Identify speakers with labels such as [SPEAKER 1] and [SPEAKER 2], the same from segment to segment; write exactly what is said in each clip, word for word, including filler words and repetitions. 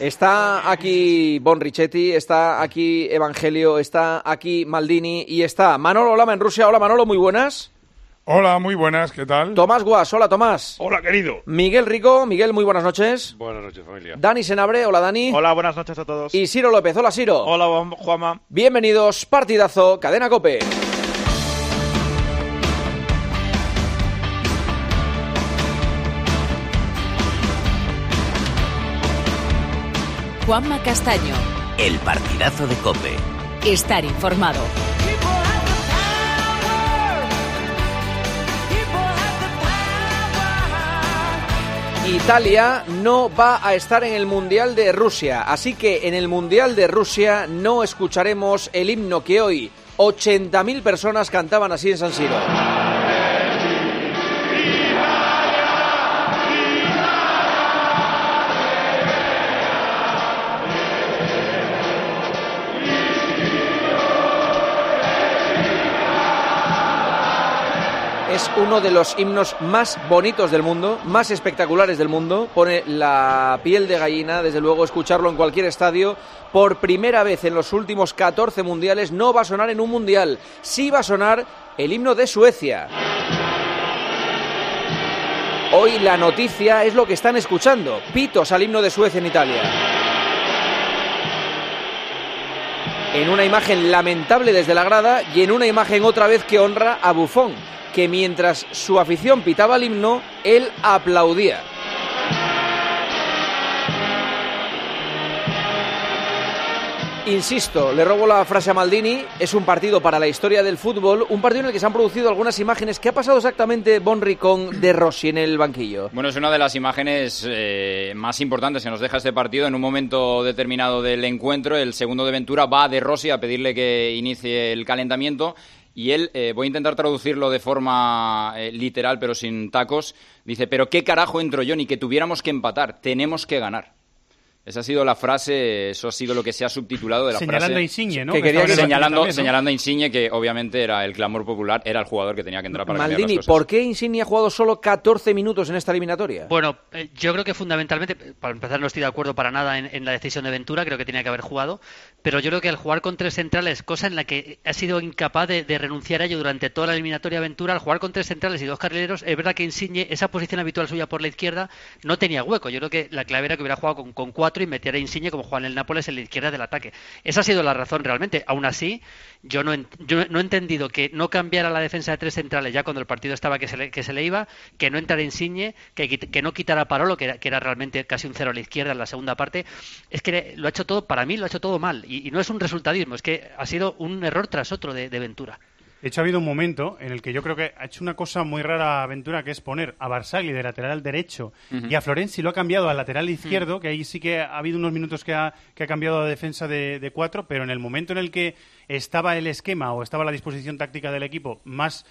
[SPEAKER 1] Está aquí Bon Richetti, está aquí Evangelio, está aquí Maldini y está Manolo Lama en Rusia. Hola Manolo, muy buenas.
[SPEAKER 2] Hola, muy buenas, ¿qué tal?
[SPEAKER 1] Tomás Guas, hola Tomás.
[SPEAKER 3] Hola, querido.
[SPEAKER 1] Miguel Rico, Miguel, muy buenas noches.
[SPEAKER 3] Buenas noches, familia.
[SPEAKER 1] Dani Senabre, hola Dani.
[SPEAKER 4] Hola, buenas noches a todos.
[SPEAKER 1] Y Ciro López, hola Ciro.
[SPEAKER 4] Hola, Juanma.
[SPEAKER 1] Bienvenidos, partidazo, Cadena COPE.
[SPEAKER 5] Juanma Castaño.
[SPEAKER 6] El partidazo de COPE.
[SPEAKER 5] Estar informado.
[SPEAKER 1] Italia no va a estar en el Mundial de Rusia, así que en el Mundial de Rusia no escucharemos el himno que hoy ochenta mil personas cantaban así en San Siro. Es uno de los himnos más bonitos del mundo, más espectaculares del mundo. Pone la piel de gallina, desde luego, escucharlo en cualquier estadio. Por primera vez en los últimos catorce mundiales no va a sonar en un mundial. Sí va a sonar el himno de Suecia. Hoy la noticia es lo que están escuchando. Pitos al himno de Suecia en Italia. En una imagen lamentable desde la grada y en una imagen otra vez que honra a Buffon, que mientras su afición pitaba el himno, él aplaudía. Insisto, le robo la frase a Maldini, es un partido para la historia del fútbol, un partido en el que se han producido algunas imágenes. ¿Qué ha pasado exactamente, Bonri, con De Rossi en el banquillo?
[SPEAKER 7] Bueno, es una de las imágenes eh, más importantes que nos deja este partido. En un momento determinado del encuentro, el segundo de Ventura va a De Rossi a pedirle que inicie el calentamiento. Y él, eh, voy a intentar traducirlo de forma eh, literal, pero sin tacos, dice, pero ¿qué carajo entro yo? Ni que tuviéramos que empatar, tenemos que ganar. Esa ha sido la frase, eso ha sido lo que se ha subtitulado de la
[SPEAKER 8] señalando
[SPEAKER 7] frase.
[SPEAKER 8] A Insigne, ¿no?
[SPEAKER 7] Que quería que señalando,
[SPEAKER 8] también, ¿no?
[SPEAKER 7] señalando a Insigne, que obviamente era el clamor popular, era el jugador que tenía que entrar para
[SPEAKER 1] Maldini,
[SPEAKER 7] cambiar las cosas.
[SPEAKER 1] ¿por qué Insigne ha jugado solo catorce minutos en esta eliminatoria?
[SPEAKER 9] Bueno, eh, yo creo que fundamentalmente, para empezar no estoy de acuerdo para nada en, en la decisión de Ventura, creo que tenía que haber jugado, pero yo creo que al jugar con tres centrales, cosa en la que ha sido incapaz de, de renunciar a ello durante toda la eliminatoria Ventura, al jugar con tres centrales y dos carrileros, es verdad que Insigne, esa posición habitual suya por la izquierda, no tenía hueco. Yo creo que la clave era que hubiera jugado con, con cuatro y metiera a Insigne como juega en el Nápoles en la izquierda del ataque. Esa ha sido la razón realmente. Aún así, yo no, yo no he entendido que no cambiara la defensa de tres centrales ya cuando el partido estaba que se le, que se le iba, que no entrara Insigne, que, que no quitara a Parolo, que era, que era realmente casi un cero a la izquierda en la segunda parte. Es que lo ha hecho todo, para mí lo ha hecho todo mal. Y, y no es un resultadismo, es que ha sido un error tras otro de, de Ventura.
[SPEAKER 8] De hecho, ha habido un momento en el que yo creo que ha hecho una cosa muy rara Ventura, que es poner a Barzagli de lateral derecho uh-huh. y a Florenzi lo ha cambiado al lateral izquierdo, uh-huh. que ahí sí que ha habido unos minutos que ha, que ha cambiado la defensa de, de cuatro, pero en el momento en el que estaba el esquema o estaba la disposición táctica del equipo más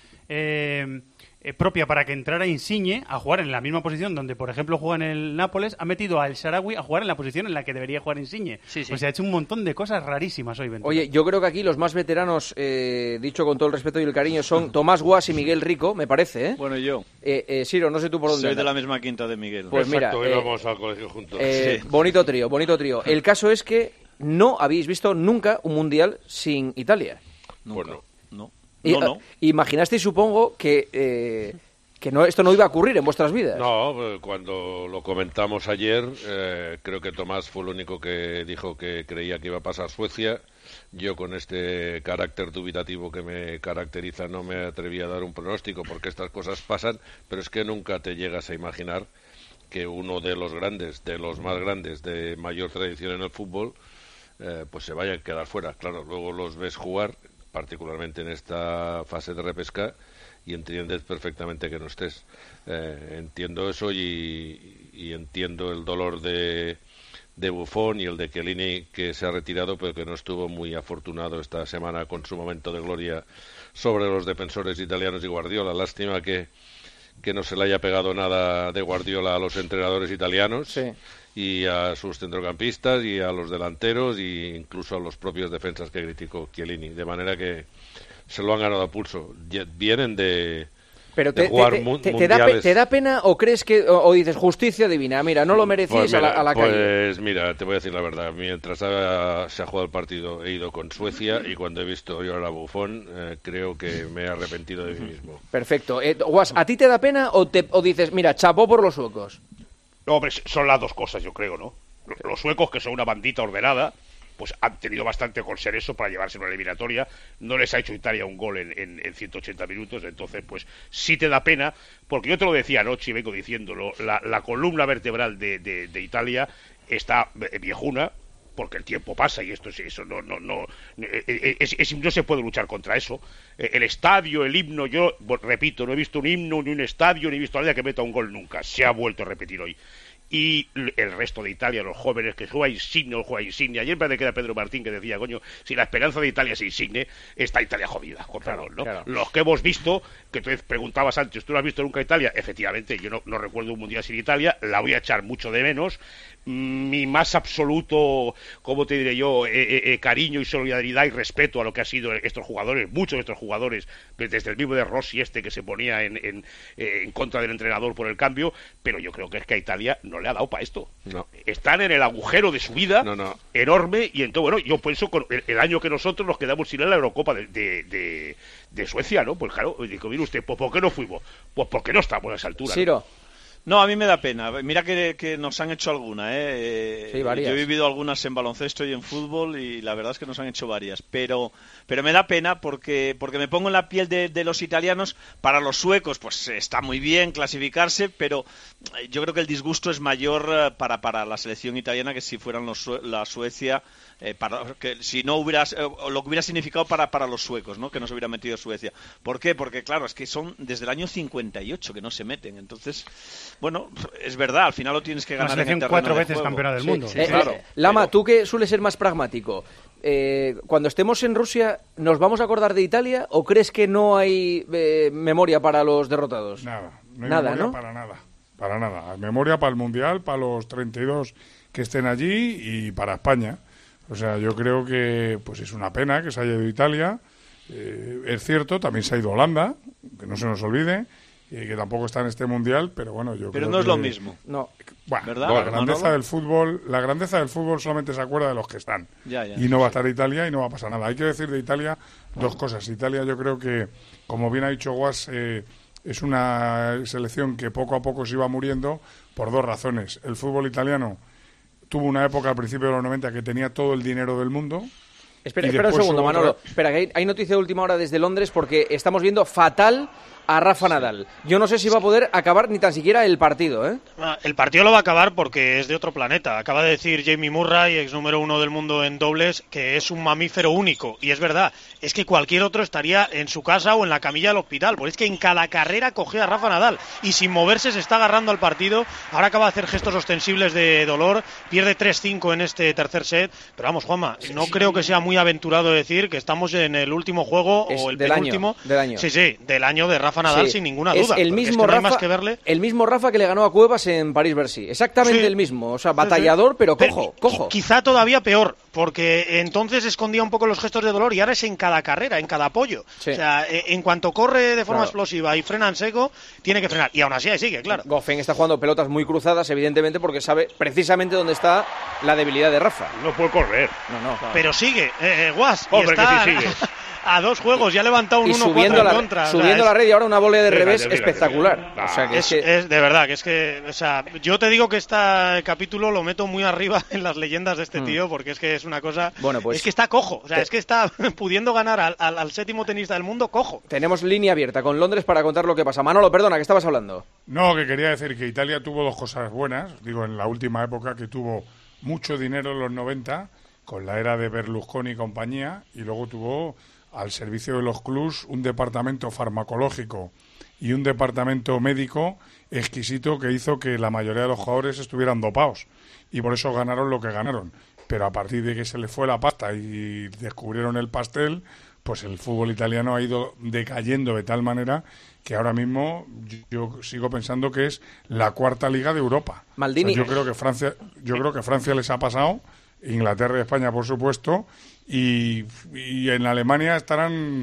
[SPEAKER 8] eh, eh, propia para que entrara Insigne a jugar en la misma posición donde, por ejemplo, juega en el Nápoles, ha metido al Shaarawy a jugar en la posición en la que debería jugar Insigne. Sí, sí. O sea, ha hecho un montón de cosas rarísimas hoy, Ventura.
[SPEAKER 1] Oye, yo creo que aquí los más veteranos, eh, dicho con todo el respeto y el cariño, son Tomás Guas y Miguel Rico, me parece, ¿eh?
[SPEAKER 4] Bueno, y yo.
[SPEAKER 1] Eh, eh, Ciro, no sé tú por dónde
[SPEAKER 4] Soy
[SPEAKER 1] andas.
[SPEAKER 4] de la misma quinta de Miguel.
[SPEAKER 1] Pues
[SPEAKER 3] Exacto,
[SPEAKER 1] mira,
[SPEAKER 3] íbamos
[SPEAKER 1] eh,
[SPEAKER 3] al colegio juntos.
[SPEAKER 1] Eh,
[SPEAKER 3] sí.
[SPEAKER 1] Bonito trío, bonito trío. El caso es que no habéis visto nunca un mundial sin Italia.
[SPEAKER 4] Nunca.
[SPEAKER 3] Bueno,
[SPEAKER 4] no.
[SPEAKER 1] Y,
[SPEAKER 4] no, no.
[SPEAKER 1] Imaginasteis, supongo, que... Eh, que no, esto no iba a ocurrir en vuestras vidas.
[SPEAKER 3] No, cuando lo comentamos ayer, eh, creo que Tomás fue el único que dijo que creía que iba a pasar Suecia. Yo, con este carácter dubitativo que me caracteriza, no me atreví a dar un pronóstico porque estas cosas pasan, pero es que nunca te llegas a imaginar que uno de los grandes, de los más grandes, de mayor tradición en el fútbol, eh, pues se vaya a quedar fuera. Claro, luego los ves jugar, particularmente en esta fase de repesca, y entiendes perfectamente que no estés. Eh, entiendo eso y, y entiendo el dolor de, de Buffon y el de Chiellini, que se ha retirado, pero que no estuvo muy afortunado esta semana con su momento de gloria sobre los defensores italianos y Guardiola. Lástima que, que no se le haya pegado nada de Guardiola a los entrenadores italianos. Sí. Y a sus centrocampistas y a los delanteros e incluso a los propios defensas que criticó Chiellini, de manera que se lo han ganado a pulso. Vienen de,
[SPEAKER 1] Pero te,
[SPEAKER 3] de jugar
[SPEAKER 1] te,
[SPEAKER 3] mu-
[SPEAKER 1] te, te, da, pe- ¿te da pena o crees que, o, o dices justicia divina? Mira, no lo merecís
[SPEAKER 3] pues mira,
[SPEAKER 1] a la, a la
[SPEAKER 3] pues
[SPEAKER 1] calle.
[SPEAKER 3] Pues mira, te voy a decir la verdad. Mientras ha, se ha jugado el partido, he ido con Suecia y cuando he visto yo a la Bufón, eh, creo que me he arrepentido de mí mismo.
[SPEAKER 1] Perfecto. Eh, Guas, ¿a ti te da pena o, te, o dices, mira, chapó por los suecos?
[SPEAKER 10] No, hombre, son las dos cosas, yo creo, ¿no? Los suecos, que son una bandita ordenada, pues han tenido bastante con ser eso para llevarse una eliminatoria. No les ha hecho Italia un gol en, en, en ciento ochenta minutos, entonces pues sí te da pena, porque yo te lo decía anoche y vengo diciéndolo, la, la columna vertebral de, de, de Italia está viejuna, porque el tiempo pasa y esto es eso, no, no, no, es, es, no se puede luchar contra eso. El estadio, el himno, yo repito, no he visto un himno ni un estadio, ni he visto a nadie que meta un gol nunca, se ha vuelto a repetir hoy. Y el resto de Italia, los jóvenes que juega Insigne o juega Insigne. Ayer me parece que era Pedro Martín que decía, coño, si la esperanza de Italia es Insigne, está Italia jodida, con perdón, ¿no? Claro. Los que hemos visto, que tú preguntabas antes, ¿tú no has visto nunca Italia? Efectivamente, yo no, no recuerdo un mundial sin Italia, la voy a echar mucho de menos. Mi más absoluto, ¿cómo te diré yo?, eh, eh, cariño y solidaridad y respeto a lo que han sido estos jugadores, muchos de estos jugadores, desde el mismo de Rossi este que se ponía en, en, en contra del entrenador por el cambio, pero yo creo que es que a Italia no le ha dado para esto.
[SPEAKER 3] No.
[SPEAKER 10] Están en el agujero de su vida,
[SPEAKER 3] no, no.
[SPEAKER 10] enorme, y entonces, bueno, yo pienso con el, el año que nosotros nos quedamos sin la Eurocopa de, de, de, de Suecia, ¿no? Pues claro, digo, mire usted, pues ¿por qué no fuimos? Pues porque no estamos a esa altura.
[SPEAKER 1] Ciro.
[SPEAKER 10] ¿no?
[SPEAKER 4] No, a mí me da pena. Mira que, que nos han hecho alguna, ¿eh?
[SPEAKER 1] Sí, varias.
[SPEAKER 4] Yo he vivido algunas en baloncesto y en fútbol y la verdad es que nos han hecho varias. Pero pero me da pena porque porque me pongo en la piel de, de los italianos. Para los suecos, pues está muy bien clasificarse, pero yo creo que el disgusto es mayor para, para la selección italiana que si fueran los, la Suecia, eh, para, que si no hubiera, eh, lo que hubiera significado para, para los suecos, ¿no? Que no se hubiera metido Suecia. ¿Por qué? Porque claro, es que son desde el año cincuenta y ocho que no se meten. Entonces, bueno, es verdad, al final lo tienes que ganar.
[SPEAKER 8] Una selección
[SPEAKER 4] en el
[SPEAKER 8] cuatro
[SPEAKER 4] de
[SPEAKER 8] veces
[SPEAKER 4] juego.
[SPEAKER 8] campeona del
[SPEAKER 1] Sí,
[SPEAKER 8] mundo.
[SPEAKER 1] sí,
[SPEAKER 8] Sí,
[SPEAKER 1] claro. Eh, Lama, pero... tú que sueles ser más pragmático, eh, cuando estemos en Rusia, ¿nos vamos a acordar de Italia o crees que no hay eh, memoria para los derrotados?
[SPEAKER 2] Nada, no hay
[SPEAKER 1] nada,
[SPEAKER 2] memoria
[SPEAKER 1] ¿no?
[SPEAKER 2] para nada, para nada. Hay memoria para el Mundial, para los treinta y dos que estén allí y para España. O sea, yo creo que pues es una pena que se haya ido Italia. Eh, es cierto, también se ha ido Holanda, que no se nos olvide, y que tampoco está en este mundial, pero bueno, yo
[SPEAKER 4] pero
[SPEAKER 2] creo
[SPEAKER 4] no es
[SPEAKER 2] que...
[SPEAKER 4] lo mismo.
[SPEAKER 1] No.
[SPEAKER 2] Bueno,
[SPEAKER 4] ¿verdad?
[SPEAKER 2] la
[SPEAKER 4] No,
[SPEAKER 2] grandeza
[SPEAKER 4] no, no.
[SPEAKER 2] del fútbol, la grandeza del fútbol solamente se acuerda de los que están.
[SPEAKER 4] Ya, ya.
[SPEAKER 2] Y no va a estar Italia y no va a pasar nada. Hay que decir de Italia dos cosas. Italia, yo creo que, como bien ha dicho Guas, eh, es una selección que poco a poco se iba muriendo por dos razones. El fútbol italiano tuvo una época al principio de los noventa que tenía todo el dinero del mundo.
[SPEAKER 1] Espera,
[SPEAKER 2] Y
[SPEAKER 1] espera un
[SPEAKER 2] después
[SPEAKER 1] segundo,
[SPEAKER 2] hubo otra-
[SPEAKER 1] Manolo. Espera, que hay, hay noticia de última hora desde Londres porque estamos viendo fatal a Rafa Nadal. Yo no sé si va a poder acabar ni tan siquiera el partido, ¿eh?
[SPEAKER 11] El partido lo va a acabar porque es de otro planeta. Acaba de decir Jamie Murray, ex número uno del mundo en dobles, que es un mamífero único. Y es verdad, es que cualquier otro estaría en su casa o en la camilla del hospital. Porque es que en cada carrera coge a Rafa Nadal y sin moverse se está agarrando al partido. Ahora acaba de hacer gestos ostensibles de dolor. Pierde tres cinco en este tercer set. Pero vamos, Juanma, no creo que sea muy aventurado decir que estamos en el último juego
[SPEAKER 1] Es
[SPEAKER 11] o el
[SPEAKER 1] del
[SPEAKER 11] penúltimo.
[SPEAKER 1] año, del año.
[SPEAKER 11] Sí, sí, del año de Rafa Nadal,
[SPEAKER 1] Sí.
[SPEAKER 11] sin ninguna
[SPEAKER 1] Es
[SPEAKER 11] duda.
[SPEAKER 1] el
[SPEAKER 11] porque
[SPEAKER 1] mismo
[SPEAKER 11] es que no hay
[SPEAKER 1] Rafa,
[SPEAKER 11] más que verle.
[SPEAKER 1] el mismo Rafa que le ganó a Cuevas en París-Bercy. Exactamente
[SPEAKER 11] Sí.
[SPEAKER 1] el mismo. O sea, batallador, pero cojo,
[SPEAKER 11] Qui-
[SPEAKER 1] cojo.
[SPEAKER 11] Quizá todavía peor, porque entonces escondía un poco los gestos de dolor y ahora es en cada carrera, en cada apoyo.
[SPEAKER 1] Sí.
[SPEAKER 11] O sea, eh, en cuanto corre de forma
[SPEAKER 1] Claro.
[SPEAKER 11] explosiva y frena en seco, tiene que frenar. Y aún así ahí sigue, claro.
[SPEAKER 1] Goffin está jugando pelotas muy cruzadas, evidentemente, porque sabe precisamente dónde está la debilidad de Rafa.
[SPEAKER 10] No puede correr.
[SPEAKER 1] No, no.
[SPEAKER 11] Pero sigue, eh, eh, Guas, y
[SPEAKER 10] Hombre, que
[SPEAKER 11] está
[SPEAKER 10] sí sigue.
[SPEAKER 11] a dos juegos, ya ha levantado un
[SPEAKER 1] Y
[SPEAKER 11] uno
[SPEAKER 1] subiendo,
[SPEAKER 11] cuatro
[SPEAKER 1] la,
[SPEAKER 11] en contra. o sea,
[SPEAKER 1] subiendo
[SPEAKER 11] es-
[SPEAKER 1] la red y ahora una volea de
[SPEAKER 10] Fíjate,
[SPEAKER 1] revés
[SPEAKER 10] fíjate,
[SPEAKER 1] espectacular.
[SPEAKER 10] fíjate.
[SPEAKER 1] O sea, que
[SPEAKER 11] Es,
[SPEAKER 1] es que...
[SPEAKER 11] es de verdad, que es que, o sea, yo te digo que este capítulo lo meto muy arriba en las leyendas de este
[SPEAKER 1] Mm.
[SPEAKER 11] tío, porque es que es una cosa,
[SPEAKER 1] Bueno, pues-
[SPEAKER 11] es que está cojo, o sea,
[SPEAKER 1] Te-
[SPEAKER 11] es que está pudiendo ganar al, al- al séptimo tenista del mundo cojo.
[SPEAKER 1] Tenemos línea abierta con Londres para contar lo que pasa. Manolo, perdona, que estabas hablando.
[SPEAKER 2] No, que quería decir que Italia tuvo dos cosas buenas. Digo, en la última época que tuvo mucho dinero en los noventa, con la era de Berlusconi y compañía, y luego tuvo al servicio de los clubs un departamento farmacológico y un departamento médico exquisito que hizo que la mayoría de los jugadores estuvieran dopados. Y por eso ganaron lo que ganaron. Pero a partir de que se les fue la pasta y descubrieron el pastel, pues el fútbol italiano ha ido decayendo de tal manera que ahora mismo yo, yo sigo pensando que es la cuarta liga de Europa.
[SPEAKER 1] Maldini.
[SPEAKER 2] O sea, yo creo que Francia, yo creo que Francia les ha pasado, Inglaterra y España por supuesto, y, y en Alemania estarán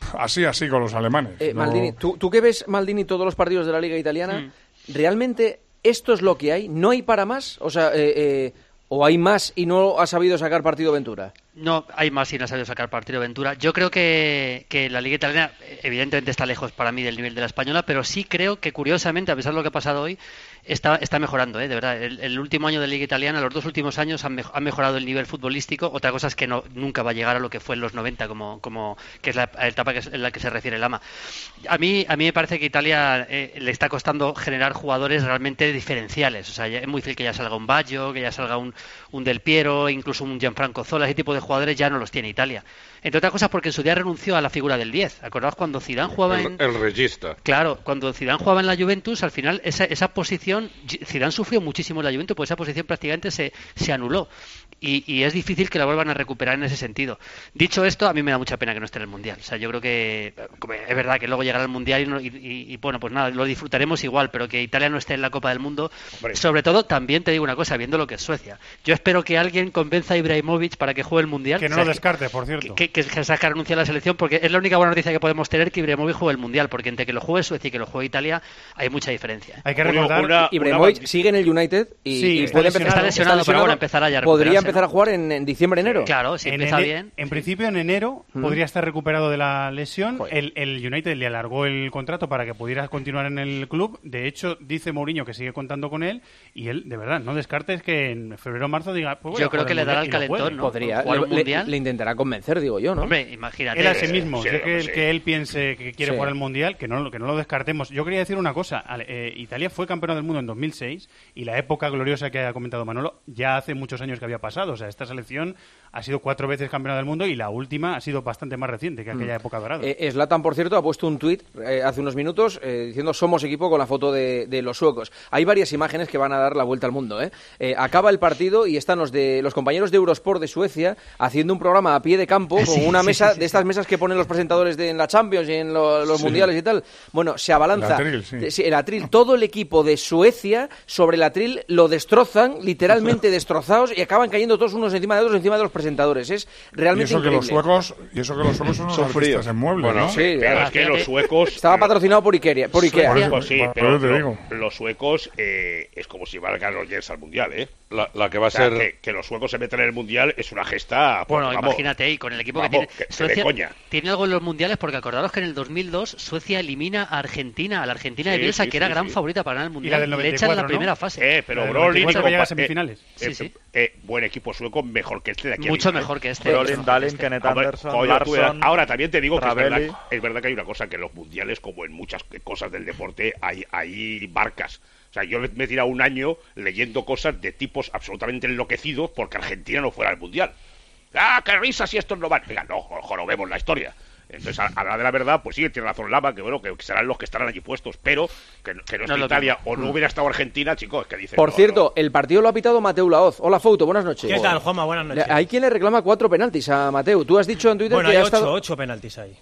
[SPEAKER 2] así, así con los alemanes.
[SPEAKER 1] Eh,
[SPEAKER 2] no...
[SPEAKER 1] Maldini, ¿tú, tú que ves, Maldini, todos los partidos de la Liga Italiana,
[SPEAKER 9] Mm.
[SPEAKER 1] ¿realmente esto es lo que hay? ¿No hay para más? O sea, eh, eh, ¿o hay más y no ha sabido sacar partido Ventura?
[SPEAKER 9] No, hay más y no ha sabido sacar partido Ventura. Yo creo que, que la Liga Italiana evidentemente está lejos para mí del nivel de la española, pero sí creo que curiosamente, a pesar de lo que ha pasado hoy, está, está mejorando, ¿eh? De verdad. El, el último año de Liga Italiana, los dos últimos años han, me, han mejorado el nivel futbolístico. Otra cosa es que no, nunca va a llegar a lo que fue en los noventa, como, como que es la etapa que es, en la que se refiere Lama. A mí, a mí me parece que Italia eh, le está costando generar jugadores realmente diferenciales. O sea, es muy difícil que ya salga un Baggio, que ya salga un, un Del Piero, incluso un Gianfranco Zola, ese tipo de jugadores ya no los tiene Italia. Entre otras cosas porque en su día renunció a la figura del diez. ¿Acordaos cuando Zidane jugaba
[SPEAKER 3] el,
[SPEAKER 9] en...
[SPEAKER 3] El regista.
[SPEAKER 9] Claro, cuando Zidane jugaba en la Juventus, al final esa, esa posición... Zidane sufrió muchísimo en la Juventus, porque esa posición prácticamente se, se anuló. Y, y es difícil que la vuelvan a recuperar en ese sentido. Dicho esto, a mí me da mucha pena que no esté en el Mundial. O sea, yo creo que... Es verdad que luego llegará al Mundial y, no, y, y, y bueno, pues nada, lo disfrutaremos igual, pero que Italia no esté en la Copa del Mundo... Hombre. Sobre todo, también te digo una cosa, viendo lo que es Suecia. Yo espero que alguien convenza a Ibrahimovic para que juegue el Mundial.
[SPEAKER 8] Que no
[SPEAKER 9] o sea,
[SPEAKER 8] lo descarte, por cierto.
[SPEAKER 9] Que, que, que saca renuncia a la selección, porque es la única buena noticia que podemos tener, que Ibrahimovic juegue el Mundial, porque entre que lo juegue Suecia y que lo juegue Italia hay mucha diferencia.
[SPEAKER 8] Hay que recordar
[SPEAKER 1] una, Ibrahimovic una... sigue en el United y,
[SPEAKER 8] sí,
[SPEAKER 1] y puede empezar,
[SPEAKER 9] está lesionado, está lesionado, pero bueno, empezará ya a
[SPEAKER 1] podría empezar ¿no? a jugar en, en diciembre, enero.
[SPEAKER 9] Claro, si
[SPEAKER 8] en
[SPEAKER 9] empieza
[SPEAKER 8] ene...
[SPEAKER 9] bien.
[SPEAKER 8] En
[SPEAKER 9] sí.
[SPEAKER 8] principio en enero mm. podría estar recuperado de la lesión. El, el United le alargó el contrato para que pudiera continuar en el club. De hecho, dice Mourinho que sigue contando con él y él, de verdad, no descartes que en febrero o marzo diga... Pues
[SPEAKER 9] yo creo que le dará el calentón, ¿no?
[SPEAKER 1] Podría, le, le, le intentará convencer, digo yo, ¿no?
[SPEAKER 9] Hombre, imagínate.
[SPEAKER 8] Él a sí mismo, sí, sí, que, sí. que él piense que quiere
[SPEAKER 1] sí.
[SPEAKER 8] jugar el Mundial, que no, que no lo descartemos. Yo quería decir una cosa, eh, Italia fue campeona del mundo en dos mil seis y la época gloriosa que ha comentado Manolo ya hace muchos años que había pasado. O sea, esta selección ha sido cuatro veces campeona del mundo y la última ha sido bastante más reciente que aquella mm. época dorada.
[SPEAKER 1] Eh, Zlatan, por cierto, ha puesto un tuit eh, hace unos minutos eh, diciendo somos equipo con la foto de, de los suecos. Hay varias imágenes que van a dar la vuelta al mundo. ¿eh? Eh, acaba el partido y están los, de, los compañeros de Eurosport de Suecia haciendo un programa a pie de campo con sí, una sí, mesa sí, sí, de estas sí. mesas que ponen los presentadores de, en la Champions y en lo, los sí. mundiales y tal. Bueno, se abalanza el atril, sí. el atril, todo el equipo de Suecia sobre el atril lo destrozan, literalmente destrozados, y acaban cayendo todos unos encima de otros encima de los presentadores. Es realmente
[SPEAKER 2] y eso
[SPEAKER 1] increíble.
[SPEAKER 2] Que los suecos, y eso que los suecos son, son fríos en muebles,
[SPEAKER 10] bueno,
[SPEAKER 2] ¿no?
[SPEAKER 10] Sí, claro, es que los suecos...
[SPEAKER 1] Estaba patrocinado por Ikea. Por Ikea.
[SPEAKER 10] Por eso, sí, pero lo, los suecos eh, es como si van a ganar los Jets al Mundial, ¿eh?
[SPEAKER 3] La, la que va a
[SPEAKER 10] o sea,
[SPEAKER 3] ser...
[SPEAKER 10] Que, que los suecos se metan en el Mundial es una gesta...
[SPEAKER 9] Bueno,
[SPEAKER 10] vamos,
[SPEAKER 9] imagínate, y con el equipo
[SPEAKER 10] vamos,
[SPEAKER 9] que tiene...
[SPEAKER 10] Que
[SPEAKER 9] Suecia
[SPEAKER 10] coña.
[SPEAKER 9] Tiene algo en los Mundiales, porque acordaros que en el dos mil dos Suecia elimina a Argentina, a la Argentina
[SPEAKER 10] sí,
[SPEAKER 9] de Bielsa,
[SPEAKER 10] sí,
[SPEAKER 9] que era
[SPEAKER 10] sí,
[SPEAKER 9] gran
[SPEAKER 10] sí.
[SPEAKER 9] favorita para ganar el Mundial.
[SPEAKER 8] Y la del
[SPEAKER 9] le echan en la primera
[SPEAKER 8] ¿no?
[SPEAKER 9] fase.
[SPEAKER 10] Eh, pero Brolin...
[SPEAKER 8] Va a llegar a semifinales.
[SPEAKER 10] Eh,
[SPEAKER 9] sí, sí.
[SPEAKER 10] Eh, buen equipo sueco, mejor que este de aquí.
[SPEAKER 9] Mucho
[SPEAKER 10] arriba,
[SPEAKER 9] mejor
[SPEAKER 10] ¿eh?
[SPEAKER 9] que este.
[SPEAKER 12] Brolin, Dahlin, Kenneth Anderson,
[SPEAKER 10] Coño,
[SPEAKER 12] Larsson...
[SPEAKER 10] Ahora, también te digo que es
[SPEAKER 12] Ravelli.
[SPEAKER 10] verdad, es verdad que hay una cosa, que en los mundiales, como en muchas cosas del deporte, hay, hay barcas. O sea, yo me he tirado un año leyendo cosas de tipos absolutamente enloquecidos porque Argentina no fuera al mundial. ¡Ah, qué risa si estos no van! Venga, no, jorobemos la historia. Entonces, a, a la de la verdad, pues sí, tiene razón Lama, que bueno, que serán los que estarán allí puestos, pero que, que no esté no Italia o no hubiera estado Argentina, chicos, que dicen...
[SPEAKER 1] Por
[SPEAKER 10] no,
[SPEAKER 1] cierto,
[SPEAKER 10] no.
[SPEAKER 1] el partido lo ha pitado Mateu Laoz. Hola, Fouto, buenas noches.
[SPEAKER 13] ¿Qué tal, Juanma? Buenas noches.
[SPEAKER 1] Hay quien le reclama cuatro penaltis a Mateu. Tú has dicho en Twitter
[SPEAKER 13] bueno,
[SPEAKER 1] que
[SPEAKER 13] hay
[SPEAKER 1] ha
[SPEAKER 13] ocho,
[SPEAKER 1] estado...
[SPEAKER 13] ocho penaltis ahí.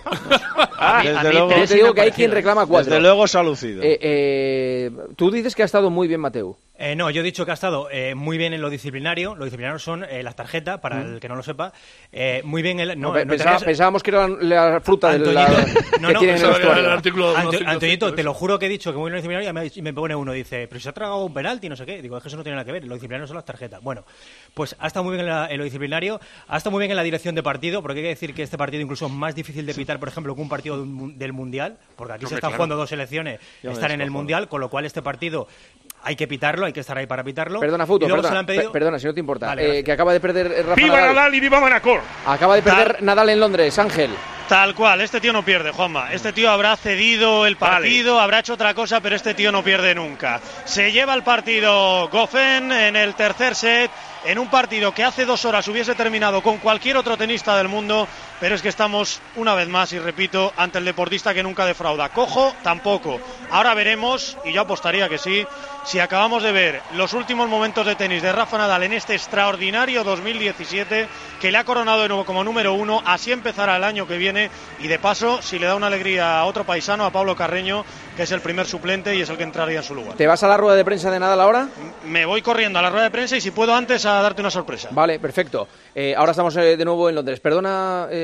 [SPEAKER 1] ah,
[SPEAKER 4] desde luego,
[SPEAKER 1] yo te digo que hay quien reclama cuatro.
[SPEAKER 4] Desde luego se ha lucido.
[SPEAKER 1] Eh, eh, tú dices que ha estado muy bien Mateu.
[SPEAKER 13] Eh, no, yo he dicho que ha estado eh, muy bien en lo disciplinario. Lo disciplinario son eh, las tarjetas, para mm. el que no lo sepa. Eh, muy bien el... No,
[SPEAKER 1] no,
[SPEAKER 13] no
[SPEAKER 1] pensaba,
[SPEAKER 13] te
[SPEAKER 1] pensábamos que era la, la fruta de la,
[SPEAKER 13] no,
[SPEAKER 1] que
[SPEAKER 13] no,
[SPEAKER 1] tiene en el vestuario.
[SPEAKER 13] Anto, Antoñito, te lo juro que he dicho que muy bien lo disciplinario y me, y me pone uno, dice, pero si ha tragado un penalti, no sé qué. Digo, es que eso no tiene nada que ver. Lo disciplinario son las tarjetas. Bueno, pues ha estado muy bien en, la, en lo disciplinario, ha estado muy bien en la dirección de partido, porque hay que decir que este partido incluso es más difícil de pitar, por ejemplo, que un partido del Mundial, porque aquí no se están claro. jugando dos selecciones, ya están en el Mundial, con lo cual este partido hay que pitarlo, hay que estar ahí para pitarlo.
[SPEAKER 1] Perdona, Fouto, perdona, pedido... perdona, si no te importa. Vale, eh, que acaba de perder Rafa
[SPEAKER 10] ¡Viva
[SPEAKER 1] Nadal.
[SPEAKER 10] Nadal y viva Manacor!
[SPEAKER 1] Acaba de perder Tal... Nadal en Londres, Ángel.
[SPEAKER 11] Tal cual, este tío no pierde, Juanma. Este tío habrá cedido el partido, vale. habrá hecho otra cosa, pero este tío no pierde nunca. Se lleva el partido Goffin en el tercer set, en un partido que hace dos horas hubiese terminado con cualquier otro tenista del mundo, pero es que estamos, una vez más, y repito, ante el deportista que nunca defrauda. Cojo, tampoco. Ahora veremos, y yo apostaría que sí, si acabamos de ver los últimos momentos de tenis de Rafa Nadal en este extraordinario dos mil diecisiete, que le ha coronado de nuevo como número uno, así empezará el año que viene, y de paso, si le da una alegría a otro paisano, a Pablo Carreño, que es el primer suplente y es el que entraría en su lugar.
[SPEAKER 1] ¿Te vas a la rueda de prensa de Nadal ahora?
[SPEAKER 11] Me voy corriendo a la rueda de prensa y si puedo antes a darte una sorpresa.
[SPEAKER 1] Vale, perfecto. Eh, ahora estamos eh, de nuevo en Londres. Perdona, eh,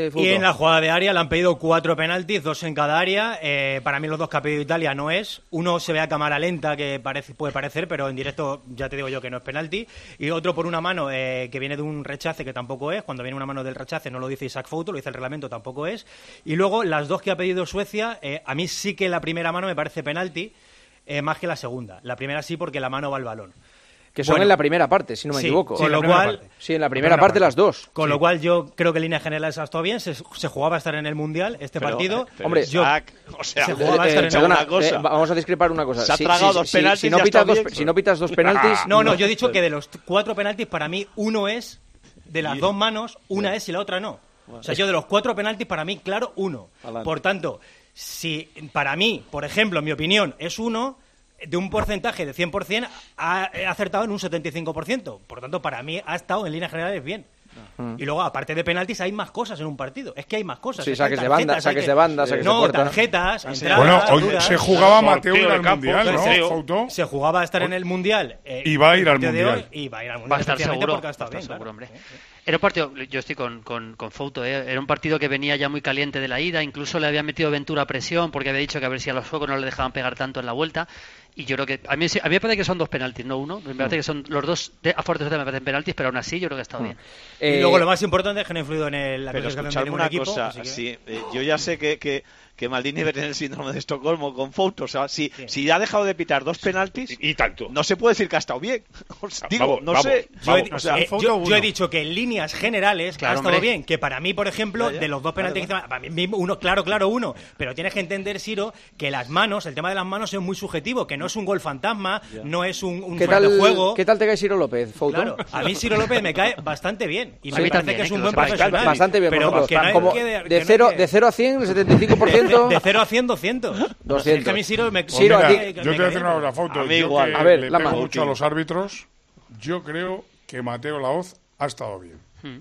[SPEAKER 1] eh, Fouto?
[SPEAKER 13] Y en la jugada de área le han pedido cuatro penaltis, dos en cada área. Eh, para mí los dos que ha pedido Italia no es. Uno se ve a cámara lenta, que parece, puede parecer, pero en directo ya te digo yo que no es penalti. Y otro por una mano eh, que viene de un rechace, que tampoco es. Cuando viene una mano del rechace no lo dice Isaac Fouto, lo dice el reglamento, tampoco es. Y luego las dos que ha pedido Suecia, eh, a mí sí que la primera mano me parece penalti, eh, más que la segunda. La primera sí porque la mano va al balón.
[SPEAKER 1] Que son
[SPEAKER 13] Bueno,
[SPEAKER 1] en la primera parte, si no me
[SPEAKER 13] sí,
[SPEAKER 1] equivoco.
[SPEAKER 13] con lo cual,
[SPEAKER 1] sí, en la primera parte las dos.
[SPEAKER 13] Con
[SPEAKER 1] Sí.
[SPEAKER 13] lo cual yo creo que en líneas generales ha estado bien. Se, se jugaba a estar en el Mundial este
[SPEAKER 4] Pero,
[SPEAKER 13] partido.
[SPEAKER 4] eh, pero
[SPEAKER 1] Hombre,
[SPEAKER 4] Isaac, o sea,
[SPEAKER 13] se jugaba a
[SPEAKER 1] Eh,
[SPEAKER 13] estar
[SPEAKER 1] eh,
[SPEAKER 13] en
[SPEAKER 1] perdona,
[SPEAKER 4] una cosa.
[SPEAKER 1] eh, vamos a discrepar una cosa.
[SPEAKER 4] Se ha
[SPEAKER 1] Si-
[SPEAKER 4] tragado
[SPEAKER 1] si-
[SPEAKER 4] dos
[SPEAKER 1] si-
[SPEAKER 4] penaltis
[SPEAKER 1] si
[SPEAKER 4] y
[SPEAKER 1] no
[SPEAKER 4] ha
[SPEAKER 1] pitas
[SPEAKER 4] estado
[SPEAKER 1] dos,
[SPEAKER 4] bien.
[SPEAKER 1] si no pitas dos penaltis...
[SPEAKER 13] No, no, yo he dicho que de los cuatro penaltis, para mí, uno es de las dos manos, una es y la otra no. O sea, yo de los cuatro penaltis, para mí, claro, uno.
[SPEAKER 4] Adelante.
[SPEAKER 13] Por tanto, si para mí, por ejemplo, en mi opinión, es uno, de un porcentaje de cien por ciento, ha he acertado en un setenta y cinco por ciento. Por tanto, para mí, ha estado en líneas generales bien.
[SPEAKER 1] Mm.
[SPEAKER 13] Y luego, aparte de penaltis, hay más cosas en un partido. Es que hay más cosas.
[SPEAKER 1] Sí,
[SPEAKER 13] Es que hay
[SPEAKER 1] saques de banda,
[SPEAKER 13] tarjetas, hay
[SPEAKER 1] saques
[SPEAKER 13] que-
[SPEAKER 1] de banda, saques de
[SPEAKER 13] No,
[SPEAKER 1] puerta.
[SPEAKER 13] tarjetas, entradas,
[SPEAKER 2] Bueno, hoy
[SPEAKER 13] duras.
[SPEAKER 2] se jugaba
[SPEAKER 10] Sorteo
[SPEAKER 2] Mateo en
[SPEAKER 10] de
[SPEAKER 2] el
[SPEAKER 10] campo,
[SPEAKER 2] Mundial, ¿no,
[SPEAKER 10] sorteo.
[SPEAKER 2] Fouto?
[SPEAKER 13] Se jugaba a estar en el Mundial. eh,
[SPEAKER 2] Y va a ir
[SPEAKER 13] el
[SPEAKER 2] al
[SPEAKER 13] partido de
[SPEAKER 2] Mundial.
[SPEAKER 13] hoy, Y va a ir al Mundial.
[SPEAKER 9] Va a estar
[SPEAKER 13] efectivamente,
[SPEAKER 9] seguro,
[SPEAKER 13] porque ha
[SPEAKER 9] va a
[SPEAKER 13] estado
[SPEAKER 9] estar
[SPEAKER 13] bien,
[SPEAKER 9] seguro,
[SPEAKER 13] claro.
[SPEAKER 9] hombre. Era un partido, yo estoy con, con, con Fouto, ¿eh? Era un partido que venía ya muy caliente de la ida, incluso le había metido Ventura a presión porque había dicho que a ver si a los focos no le dejaban pegar tanto en la vuelta. Y yo creo que a mí, a mí me parece que son dos penaltis, no uno. Me parece que son los dos de, a fuerte me parecen penaltis, pero aún así yo creo que ha estado bien.
[SPEAKER 1] Eh,
[SPEAKER 13] Y luego lo más importante es que no ha influido en el, la
[SPEAKER 4] Pero
[SPEAKER 13] clasificación de
[SPEAKER 4] escuchadme
[SPEAKER 13] ningún
[SPEAKER 4] una
[SPEAKER 13] equipo.
[SPEAKER 4] cosa,
[SPEAKER 13] así que-
[SPEAKER 4] sí, eh, yo ya sé que, que, que Maldini debe tener el síndrome de Estocolmo con Fouto, o sea, si, si ha dejado de pitar dos penaltis,
[SPEAKER 10] Y, y tanto.
[SPEAKER 4] no se puede decir que ha estado bien. O sea, digo,
[SPEAKER 10] Vamos,
[SPEAKER 4] no
[SPEAKER 10] vamos,
[SPEAKER 4] sé.
[SPEAKER 13] Yo he,
[SPEAKER 10] vamos.
[SPEAKER 13] o sea,
[SPEAKER 8] el
[SPEAKER 13] eh,
[SPEAKER 8] Fouto
[SPEAKER 13] yo,
[SPEAKER 8] uno.
[SPEAKER 13] yo he dicho que en líneas generales
[SPEAKER 9] Claro,
[SPEAKER 13] ha estado
[SPEAKER 9] hombre.
[SPEAKER 13] bien, que para mí, por ejemplo,
[SPEAKER 4] Ya, ya.
[SPEAKER 13] de los dos penaltis
[SPEAKER 4] Claro,
[SPEAKER 13] que para mí uno, claro, claro, uno, pero tienes que entender, Siro, que las manos, el tema de las manos es muy subjetivo, que no es un gol fantasma, no es un, un
[SPEAKER 1] ¿Qué
[SPEAKER 13] fuera de
[SPEAKER 1] tal,
[SPEAKER 13] juego.
[SPEAKER 1] ¿Qué tal te cae Ciro López, Fouto?
[SPEAKER 13] Claro, a mí Ciro López me cae bastante bien y
[SPEAKER 9] A
[SPEAKER 13] me
[SPEAKER 9] mí
[SPEAKER 13] parece
[SPEAKER 9] también,
[SPEAKER 13] que es
[SPEAKER 9] eh,
[SPEAKER 13] un
[SPEAKER 9] que
[SPEAKER 13] buen
[SPEAKER 9] lo sepáis.
[SPEAKER 13] profesional.
[SPEAKER 1] Bastante bien,
[SPEAKER 13] pero
[SPEAKER 1] por ejemplo.
[SPEAKER 13] que no hay
[SPEAKER 1] Como
[SPEAKER 13] que- que
[SPEAKER 1] de,
[SPEAKER 13] no hay
[SPEAKER 1] cero,
[SPEAKER 13] que-
[SPEAKER 1] de cero a cien, el setenta y cinco por ciento.
[SPEAKER 13] de cero a cien, doscientos.
[SPEAKER 1] doscientos.
[SPEAKER 13] Es que a mí Ciro me,
[SPEAKER 2] Pues
[SPEAKER 1] Ciro,
[SPEAKER 2] mira,
[SPEAKER 1] a ti-
[SPEAKER 13] me-
[SPEAKER 2] yo te voy
[SPEAKER 13] me
[SPEAKER 2] a decir
[SPEAKER 13] cae
[SPEAKER 2] una
[SPEAKER 13] bien.
[SPEAKER 2] cosa, Fouto.
[SPEAKER 4] A mí
[SPEAKER 2] Yo
[SPEAKER 4] igual.
[SPEAKER 2] que
[SPEAKER 1] A ver,
[SPEAKER 2] le
[SPEAKER 1] Lama.
[SPEAKER 2] pego mucho a los árbitros, yo creo que Mateo Laoz ha estado bien.
[SPEAKER 9] Hmm.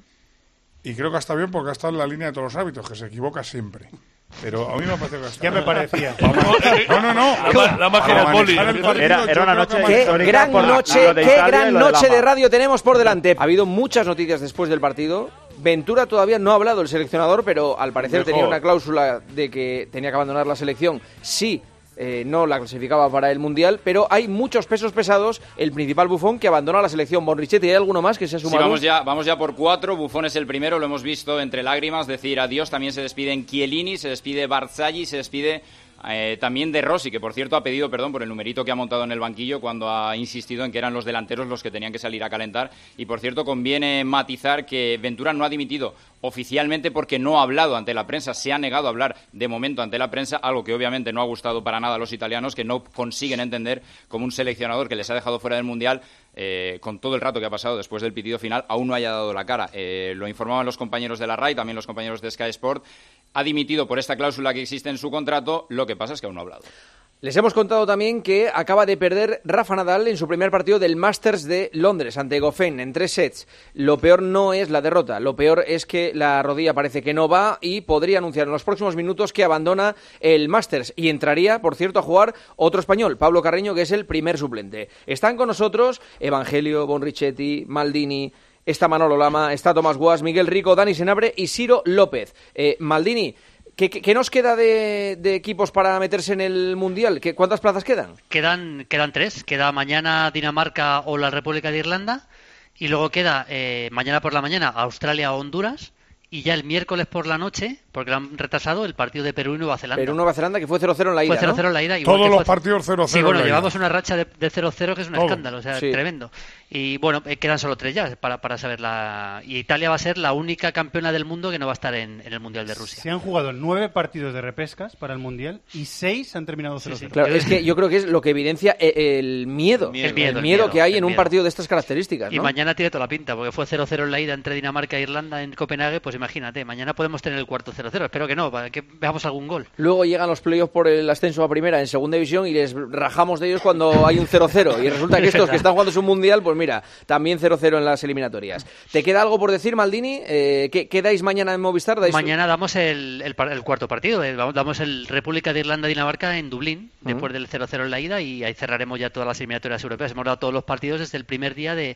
[SPEAKER 2] Y creo que ha estado bien porque ha estado en la línea de todos los árbitros, que se equivocca siempre. Pero a mí me parece que ha estado
[SPEAKER 8] Ya me
[SPEAKER 2] bien.
[SPEAKER 8] parecía.
[SPEAKER 2] No, no, no.
[SPEAKER 11] La- la magia
[SPEAKER 2] Para
[SPEAKER 11] del poli.
[SPEAKER 2] manejar el partido,
[SPEAKER 12] Era-
[SPEAKER 2] yo
[SPEAKER 12] era una
[SPEAKER 2] creo que
[SPEAKER 12] noche
[SPEAKER 2] ha
[SPEAKER 1] Qué
[SPEAKER 2] manejado-
[SPEAKER 12] histórica
[SPEAKER 1] gran
[SPEAKER 12] por la-
[SPEAKER 1] noche,
[SPEAKER 12] lo de
[SPEAKER 1] qué
[SPEAKER 12] Italia y
[SPEAKER 1] gran
[SPEAKER 12] lo de
[SPEAKER 1] noche
[SPEAKER 12] Lama.
[SPEAKER 1] de radio tenemos por delante. Ha habido muchas noticias después del partido. Ventura todavía no ha hablado el seleccionador, pero al parecer
[SPEAKER 2] Mejor.
[SPEAKER 1] tenía una cláusula de que tenía que abandonar la selección si eh, no la clasificaba para el Mundial, pero hay muchos pesos pesados. El principal bufón que abandona la selección, Bonrichetti, ¿hay alguno más que se ha
[SPEAKER 7] Sí,
[SPEAKER 1] sumado?
[SPEAKER 7] vamos ya, vamos ya por cuatro. Buffon es el primero, lo hemos visto entre lágrimas decir adiós. También se despiden Chiellini, se despide Barzagli, se despide eh, también De Rossi, que por cierto ha pedido perdón por el numerito que ha montado en el banquillo cuando ha insistido en que eran los delanteros los que tenían que salir a calentar. Y por cierto, conviene matizar que Ventura no ha dimitido oficialmente porque no ha hablado ante la prensa, se ha negado a hablar de momento ante la prensa, algo que obviamente no ha gustado para nada a los italianos, que no consiguen entender como un seleccionador que les ha dejado fuera del Mundial, eh, con todo el rato que ha pasado después del pitido final, aún no haya dado la cara. Eh, lo informaban los compañeros de la R A I, también los compañeros de Sky Sport. Ha dimitido por esta cláusula que existe en su contrato, lo que pasa es que aún no ha hablado.
[SPEAKER 1] Les hemos contado también que acaba de perder Rafa Nadal en su primer partido del Masters de Londres ante Goffin en tres sets. Lo peor no es la derrota, lo peor es que la rodilla parece que no va y podría anunciar en los próximos minutos que abandona el Masters y entraría, por cierto, a jugar otro español, Pablo Carreño, que es el primer suplente. Están con nosotros Evangelio, Bonrichetti, Maldini, está Manolo Lama, está Tomás Guas, Miguel Rico, Dani Senabre y Ciro López. Eh, Maldini, ¿Qué, qué, qué nos queda de, de equipos para meterse en el Mundial? ¿Qué, ¿Cuántas plazas quedan?
[SPEAKER 9] Quedan, quedan tres. Queda mañana Dinamarca o la República de Irlanda. Y luego queda eh, mañana por la mañana Australia o Honduras. Y ya el miércoles por la noche, porque lo han retrasado, el partido de Perú y Nueva Zelanda.
[SPEAKER 1] Perú-Nueva Zelanda, que fue cero cero en la ida,
[SPEAKER 9] Fue cero cero
[SPEAKER 1] ¿no?
[SPEAKER 9] en la ida. igual
[SPEAKER 2] Todos
[SPEAKER 9] que
[SPEAKER 2] los
[SPEAKER 9] fue-
[SPEAKER 2] partidos cero cero
[SPEAKER 9] Sí, bueno,
[SPEAKER 2] en la ida.
[SPEAKER 9] llevamos una racha de, de cero cero que es un
[SPEAKER 2] Todo.
[SPEAKER 9] escándalo, o sea,
[SPEAKER 1] Sí.
[SPEAKER 9] tremendo. Y bueno, eh, quedan solo tres ya para, para saber la... Y Italia va a ser la única campeona del mundo que no va a estar en, en el Mundial de Rusia.
[SPEAKER 8] Se han jugado nueve partidos de repescas para el Mundial y seis han terminado cero cero.
[SPEAKER 1] Claro, es que yo creo que es lo que evidencia e- el miedo,
[SPEAKER 9] El miedo,
[SPEAKER 1] el
[SPEAKER 9] el
[SPEAKER 1] miedo
[SPEAKER 9] miedo,
[SPEAKER 1] que hay
[SPEAKER 9] el
[SPEAKER 1] en un
[SPEAKER 9] miedo.
[SPEAKER 1] partido de estas características,
[SPEAKER 9] Y
[SPEAKER 1] ¿no?
[SPEAKER 9] mañana tiene toda la pinta, porque fue cero cero en la ida entre Dinamarca e Irlanda en Copenhague, pues imagínate, mañana podemos tener el cuarto cero cero. Espero que no, para que veamos algún gol.
[SPEAKER 1] Luego llegan los playoffs por el ascenso a primera en segunda división y les rajamos de ellos cuando hay un cero cero. Y resulta que estos que están jugando su mundial, pues mira, también cero cero en las eliminatorias. ¿Te queda algo por decir, Maldini? Eh, ¿qué, ¿Qué dais mañana en Movistar? ¿Dais...
[SPEAKER 9] Mañana damos el, el, par- el cuarto partido, eh, vamos- damos el República de Irlanda-Dinamarca en Dublín, después del cero cero en la ida, y ahí cerraremos ya todas las eliminatorias europeas. Hemos dado todos los partidos desde el primer día de,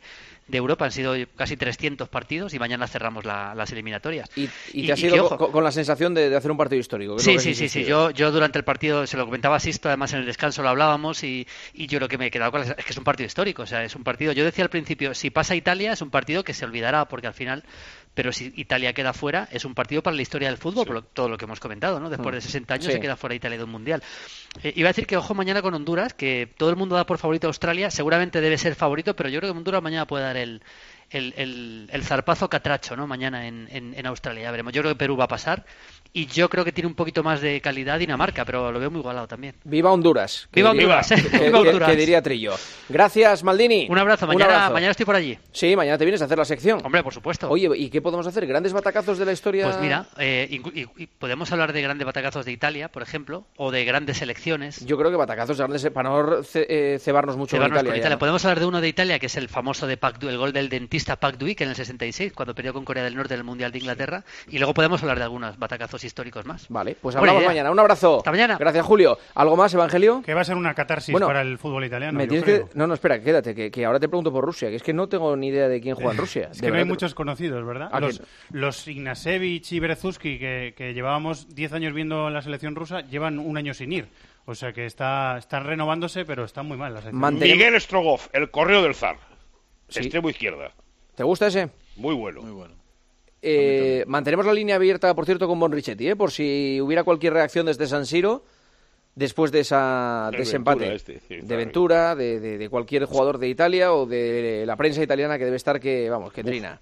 [SPEAKER 9] de Europa. Han sido casi trescientos partidos y mañana cerramos la, las eliminatorias.
[SPEAKER 1] Y, y te has ido con, con la sensación de, de hacer un partido histórico.
[SPEAKER 9] Sí, sí, sí, sí. Yo, yo durante el partido, se lo comentaba a Sisto, además en el descanso lo hablábamos y, y yo lo que me he quedado con es que es un partido histórico. O sea, es un partido, yo decía al principio, si pasa Italia es un partido que se olvidará porque al final, pero si Italia queda fuera es un partido para la historia del fútbol, sí. Por lo, todo lo que hemos comentado, ¿no? Después de sesenta años sí. Se queda fuera Italia de un mundial. Eh, iba a decir que ojo mañana con Honduras, que todo el mundo da por favorito a Australia, seguramente debe ser favorito, pero yo creo que Honduras mañana puede dar el El, el, el zarpazo catracho, ¿no? Mañana en, en, en Australia, ya veremos. Yo creo que Perú va a pasar y yo creo que tiene un poquito más de calidad Dinamarca, pero lo veo muy igualado también.
[SPEAKER 1] Viva Honduras.
[SPEAKER 9] Viva Honduras,
[SPEAKER 1] diría,
[SPEAKER 9] eh.
[SPEAKER 1] que,
[SPEAKER 9] Viva
[SPEAKER 1] Honduras. Que, que diría Trillo. Gracias, Maldini.
[SPEAKER 9] Un abrazo. Mañana, Un abrazo. Mañana estoy por allí.
[SPEAKER 1] Sí, mañana te vienes a hacer la sección.
[SPEAKER 9] Hombre, por supuesto.
[SPEAKER 1] Oye, ¿y qué podemos hacer? ¿Grandes batacazos de la historia?
[SPEAKER 9] Pues mira, eh, y, y, y podemos hablar de grandes batacazos de Italia, por ejemplo, o de grandes selecciones.
[SPEAKER 1] Yo creo que batacazos grandes para no ce, eh, cebarnos mucho
[SPEAKER 9] cebarnos
[SPEAKER 1] con Italia.
[SPEAKER 9] Con Italia.
[SPEAKER 1] ¿no?
[SPEAKER 9] Podemos hablar de uno de Italia, que es el famoso de Pac Du, el gol del dentista Pac Dui, que en el sesenta y seis, cuando perdió con Corea del Norte en el Mundial de Inglaterra. Sí. Y luego podemos hablar de algunos batacazos históricos más.
[SPEAKER 1] Vale, pues hablamos mañana. Un abrazo.
[SPEAKER 9] Hasta mañana.
[SPEAKER 1] Gracias, Julio. ¿Algo más, Evangelio?
[SPEAKER 8] Que va a ser una catarsis bueno, para el fútbol italiano.
[SPEAKER 1] Me tienes que... No, no, espera, quédate, que, que ahora te pregunto por Rusia, que es que no tengo ni idea de quién juega en Rusia.
[SPEAKER 8] Es que no hay muchos conocidos, ¿verdad? Los, los Ignashevich y Berezovsky, que, que llevábamos diez años viendo la selección rusa, llevan un año sin ir. O sea que está, están renovándose, pero están muy mal la selección.
[SPEAKER 10] Mantenemos... Miguel Strogoff, el correo del zar.
[SPEAKER 1] Sí.
[SPEAKER 10] Extremo izquierda.
[SPEAKER 1] ¿Te gusta ese?
[SPEAKER 10] Muy bueno.
[SPEAKER 4] Muy bueno.
[SPEAKER 1] Eh, mantenemos la línea abierta, por cierto, con Bonrichetti, ¿eh? Por si hubiera cualquier reacción desde San Siro después de, esa, de ese empate
[SPEAKER 10] este, sí,
[SPEAKER 1] de Ventura, de, de, de cualquier jugador de Italia o de la prensa italiana que debe estar que, vamos, que trina.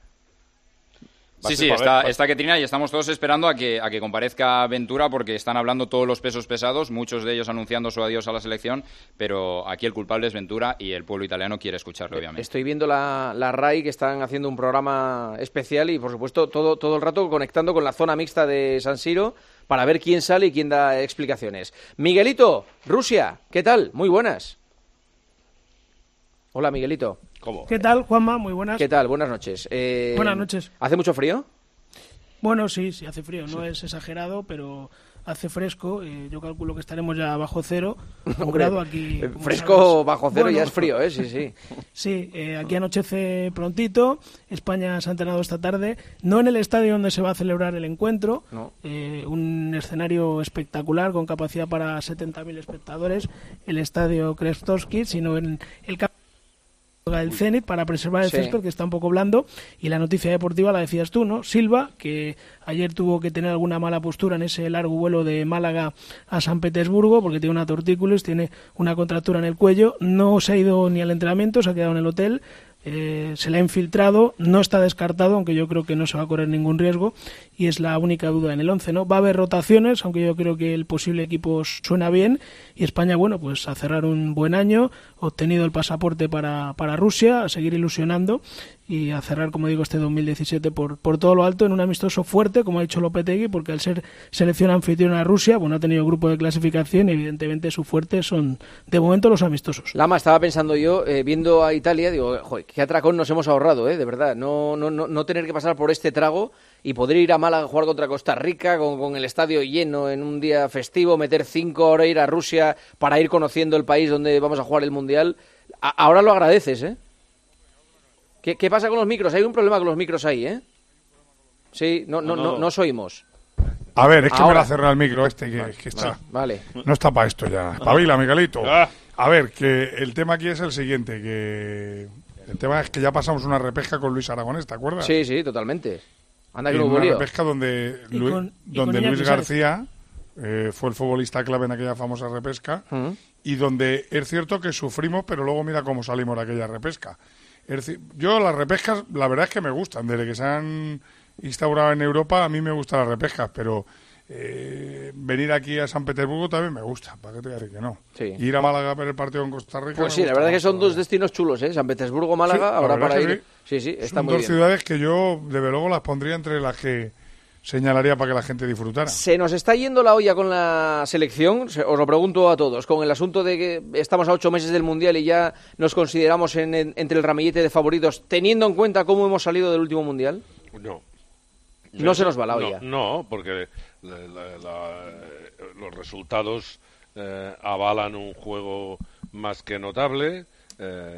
[SPEAKER 7] Sí, sí, está, está que trina y estamos todos esperando a que, a que comparezca Ventura porque están hablando todos los pesos pesados, muchos de ellos anunciando su adiós a la selección, pero aquí el culpable es Ventura y el pueblo italiano quiere escucharlo, obviamente.
[SPEAKER 1] Estoy viendo la, la RAI que están haciendo un programa especial y, por supuesto, todo, todo el rato conectando con la zona mixta de San Siro para ver quién sale y quién da explicaciones. Miguelito, Rusia, ¿qué tal? Muy buenas. Hola, Miguelito.
[SPEAKER 10] ¿Cómo?
[SPEAKER 12] ¿Qué tal, Juanma? Muy buenas.
[SPEAKER 1] ¿Qué tal? Buenas noches. Eh,
[SPEAKER 12] buenas noches.
[SPEAKER 1] ¿Hace mucho frío?
[SPEAKER 12] Bueno, sí, sí hace frío. No sí. es exagerado, pero hace fresco. Eh, yo calculo que estaremos ya bajo cero. Un grado aquí.
[SPEAKER 1] Fresco
[SPEAKER 12] sabes.
[SPEAKER 1] bajo cero
[SPEAKER 12] bueno,
[SPEAKER 1] ya es frío, ¿eh? Sí, sí.
[SPEAKER 12] Sí, eh, aquí anochece prontito. España se ha entrenado esta tarde. No en el estadio donde se va a celebrar el encuentro.
[SPEAKER 1] No.
[SPEAKER 12] Eh, un escenario espectacular con capacidad para setenta mil espectadores. El estadio Krestovsky, sino en el campo el Zenit para preservar el sí. césped, que está un poco blando. Y la noticia deportiva la decías tú, ¿no? Silva, que ayer tuvo que tener alguna mala postura en ese largo vuelo de Málaga a San Petersburgo porque tiene una tortícolis, tiene una contractura en el cuello, no se ha ido ni al entrenamiento, se ha quedado en el hotel. Eh, se le ha infiltrado, no está descartado, aunque yo creo que no se va a correr ningún riesgo, y es la única duda en el once, ¿no? Va a haber rotaciones, aunque yo creo que el posible equipo suena bien, y España, bueno, pues a cerrar un buen año, obtenido el pasaporte para, para Rusia, a seguir ilusionando, y a cerrar, como digo, este dos mil diecisiete por, por todo lo alto en un amistoso fuerte, como ha dicho Lopetegui, porque al ser selección anfitriona a Rusia, bueno, ha tenido grupo de clasificación y evidentemente su fuerte son, de momento, los amistosos.
[SPEAKER 1] Lama, estaba pensando yo, eh, viendo a Italia, digo, joder, qué atracón nos hemos ahorrado, eh, de verdad, no, no, no, no tener que pasar por este trago y poder ir a Málaga a jugar contra Costa Rica con, con el estadio lleno en un día festivo, meter cinco horas, ir a Rusia para ir conociendo el país donde vamos a jugar el Mundial. A, ahora lo agradeces, ¿eh? ¿Qué, ¿Qué pasa con los micros? Hay un problema con los micros ahí, ¿eh? Sí, no, no, no, no, no os oímos.
[SPEAKER 2] A ver, es que
[SPEAKER 1] ahora.
[SPEAKER 2] me lo ha cerrado el micro este, que, que está...
[SPEAKER 1] Vale.
[SPEAKER 2] No está para esto ya. Pabila, Miguelito. A ver, que el tema aquí es el siguiente, que... El tema es que ya pasamos una repesca con Luis Aragonés, ¿te acuerdas?
[SPEAKER 1] Sí, sí, totalmente. Anda que
[SPEAKER 2] no
[SPEAKER 1] hubo
[SPEAKER 2] una
[SPEAKER 1] lío.
[SPEAKER 2] repesca donde, Lu
[SPEAKER 12] con,
[SPEAKER 2] donde Luis García eh, fue el futbolista clave en aquella famosa repesca uh-huh. y donde es cierto que sufrimos, pero luego mira cómo salimos de aquella repesca. Es decir, yo las repescas, la verdad es que me gustan. Desde que se han instaurado en Europa, a mí me gustan las repescas, pero... Eh, venir aquí a San Petersburgo también me gusta, para que te diga que no.
[SPEAKER 1] Sí.
[SPEAKER 2] Ir a Málaga a ver el partido en Costa Rica.
[SPEAKER 1] Pues sí, la verdad es que son dos destinos chulos, ¿eh? San Petersburgo, Málaga,
[SPEAKER 2] sí,
[SPEAKER 1] ahora para ir.
[SPEAKER 2] Sí,
[SPEAKER 1] sí, sí, está
[SPEAKER 2] son
[SPEAKER 1] muy
[SPEAKER 2] dos
[SPEAKER 1] bien.
[SPEAKER 2] ciudades que yo, desde luego, las pondría entre las que señalaría para que la gente disfrutara.
[SPEAKER 1] Se nos está yendo la olla con la selección, os lo pregunto a todos, con el asunto de que estamos a ocho meses del Mundial y ya nos consideramos en, en, entre el ramillete de favoritos, teniendo en cuenta cómo hemos salido del último Mundial.
[SPEAKER 3] No.
[SPEAKER 1] No se nos va la olla.
[SPEAKER 3] No, no porque la, la, la, los resultados eh, avalan un juego más que notable. Eh,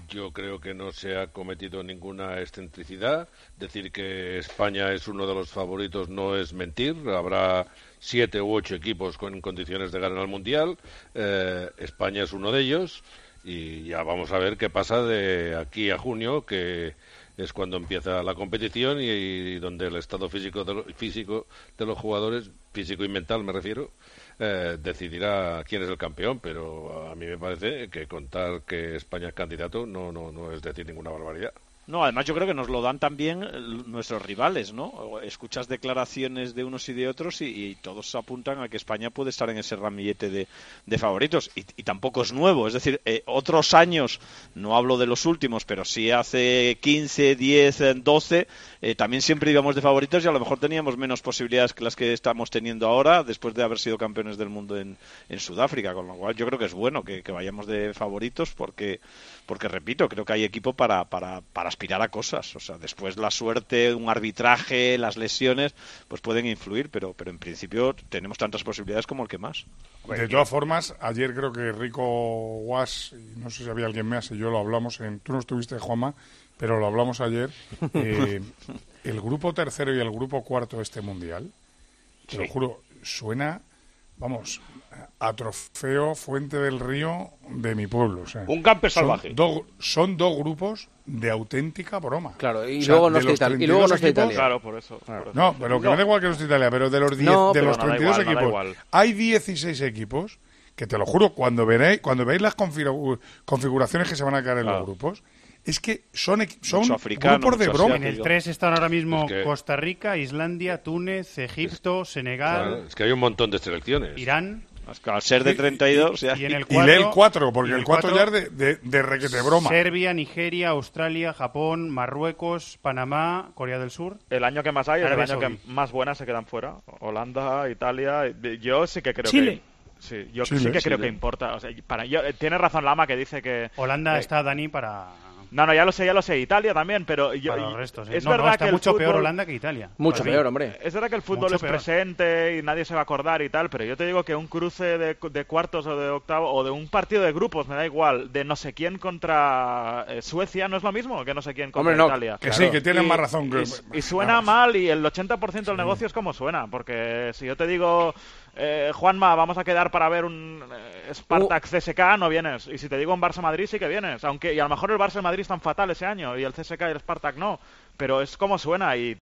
[SPEAKER 3] Yo creo que no se ha cometido ninguna excentricidad. Decir que España es uno de los favoritos no es mentir. Habrá siete u ocho equipos con condiciones de ganar el Mundial. Eh, España es uno de ellos. Y ya vamos a ver qué pasa de aquí a junio, que es cuando empieza la competición y, y donde el estado físico de, lo, físico de los jugadores, físico y mental me refiero, eh, decidirá quién es el campeón. Pero a mí me parece que contar que España es candidato no, no, no es decir ninguna barbaridad.
[SPEAKER 4] No, además yo creo que nos lo dan también nuestros rivales, ¿no? Escuchas declaraciones de unos y de otros y, y todos apuntan a que España puede estar en ese ramillete de, de favoritos. Y, y tampoco es nuevo, es decir, eh, otros años, no hablo de los últimos, pero sí hace quince, diez, doce, eh, también siempre íbamos de favoritos y a lo mejor teníamos menos posibilidades que las que estamos teniendo ahora después de haber sido campeones del mundo en, en Sudáfrica, con lo cual yo creo que es bueno que, que vayamos de favoritos porque, porque repito, creo que hay equipo para, para, para aspirar a cosas. O sea, después la suerte, un arbitraje, las lesiones, pues pueden influir, pero, pero en principio tenemos tantas posibilidades como el que más.
[SPEAKER 2] De todas formas, ayer creo que Rico Guas, y no sé si había alguien más, y yo lo hablamos, en, tú no estuviste, Juanma, pero lo hablamos ayer, eh, el grupo tercero y el grupo cuarto de este Mundial, te lo juro, suena, vamos, a trofeo Fuente del Río de mi pueblo. O sea,
[SPEAKER 10] un campe
[SPEAKER 2] son
[SPEAKER 10] salvaje.
[SPEAKER 2] Do, son dos grupos de auténtica broma.
[SPEAKER 1] Claro, y
[SPEAKER 2] o sea,
[SPEAKER 1] luego no
[SPEAKER 2] de
[SPEAKER 1] está Italia. Y luego no está Italia.
[SPEAKER 14] Claro, por eso. Por eso.
[SPEAKER 2] No, pero que no. me da igual que no esté Italia, pero de los, diez,
[SPEAKER 1] no,
[SPEAKER 2] de los
[SPEAKER 14] no,
[SPEAKER 2] treinta y dos
[SPEAKER 14] igual,
[SPEAKER 2] equipos,
[SPEAKER 14] no
[SPEAKER 2] hay dieciséis equipos que, te lo juro, cuando veréis, cuando veáis las configu configuraciones que se van a quedar en claro. los grupos, es que son, son
[SPEAKER 4] africano,
[SPEAKER 2] grupos de broma.
[SPEAKER 8] En el tres están ahora mismo
[SPEAKER 3] es que...
[SPEAKER 8] Costa Rica, Islandia, Túnez, Egipto,
[SPEAKER 3] es...
[SPEAKER 8] Senegal...
[SPEAKER 3] Claro, es que hay un montón de selecciones.
[SPEAKER 8] Irán...
[SPEAKER 4] Al ser de treinta y dos...
[SPEAKER 2] Y,
[SPEAKER 4] ya.
[SPEAKER 2] y, y, el cuatro, y lee el cuatro, porque el, el cuatro ya es de, de, de requete broma.
[SPEAKER 8] Serbia, Nigeria, Australia, Japón, Marruecos, Panamá, Corea del Sur.
[SPEAKER 14] El año que más hay es el año
[SPEAKER 8] Saudí.
[SPEAKER 14] que más buenas se quedan fuera. Holanda, Italia... Yo sí que creo
[SPEAKER 12] Chile.
[SPEAKER 14] que... Sí, yo
[SPEAKER 2] Chile,
[SPEAKER 14] sí que
[SPEAKER 2] Chile.
[SPEAKER 14] creo que importa. O sea, para, yo, tiene razón Lama que dice que...
[SPEAKER 8] Holanda
[SPEAKER 14] eh,
[SPEAKER 8] está, Dani, para...
[SPEAKER 14] No, no, ya lo sé, ya lo sé. Italia también, pero... Yo,
[SPEAKER 8] para los restos, ¿eh?
[SPEAKER 14] Es
[SPEAKER 8] no,
[SPEAKER 14] verdad
[SPEAKER 8] no, está
[SPEAKER 14] que el
[SPEAKER 8] mucho
[SPEAKER 14] fútbol...
[SPEAKER 8] peor Holanda que Italia.
[SPEAKER 1] Mucho peor, hombre.
[SPEAKER 14] Es verdad que el fútbol
[SPEAKER 8] Mucho
[SPEAKER 14] es
[SPEAKER 8] peor.
[SPEAKER 14] presente y nadie se va a acordar y tal, pero yo te digo que un cruce de, de cuartos o de octavo o de un partido de grupos, me da igual, de no sé quién contra eh, Suecia no es lo mismo que no sé quién contra
[SPEAKER 1] hombre, no,
[SPEAKER 14] Italia.
[SPEAKER 2] Que claro. sí, que tienen
[SPEAKER 14] y,
[SPEAKER 2] más razón. Que...
[SPEAKER 14] Y, y suena Vamos. mal y el ochenta por ciento del sí. negocio es como suena, porque si yo te digo... Eh, Juanma, vamos a quedar para ver un eh, Spartak C S K, no vienes. Y si te digo un Barça-Madrid, sí que vienes. Aunque, y a lo mejor el Barça y el Madrid están fatal ese año y el C S K y el Spartak no. Pero es como suena y